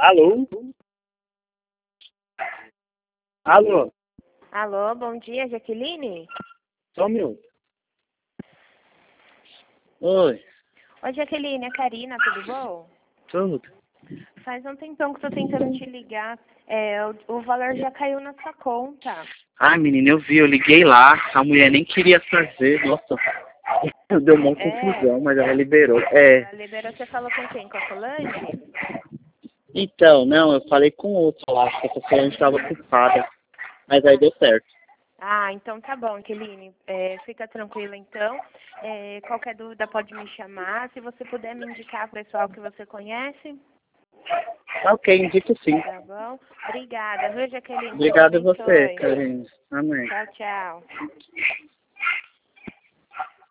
Alô? Alô? Alô, bom dia, Jaqueline? Só um minuto. Oi, Oi, Jaqueline, é a Karina, tudo bom? tudo. Faz um tempão que eu tô tentando te ligar. O valor já caiu na sua conta. Ai, menina, eu vi, eu liguei lá, a mulher nem queria fazer, nossa, deu uma confusão, mas ela liberou. A liberou, você falou com quem? Com a Solange? Então, não, eu falei com outro lá, que essa Solange estava ocupada, mas aí deu certo. Ah, então tá bom, Jaqueline. Fica tranquila, então. Qualquer dúvida pode me chamar. Se você puder me indicar pessoal que você conhece, Tá ok, indico sim. tá bom? Obrigada, viu, Jaqueline? Deus Obrigado a você, abençoe. Karine. Amém. Tchau, tchau.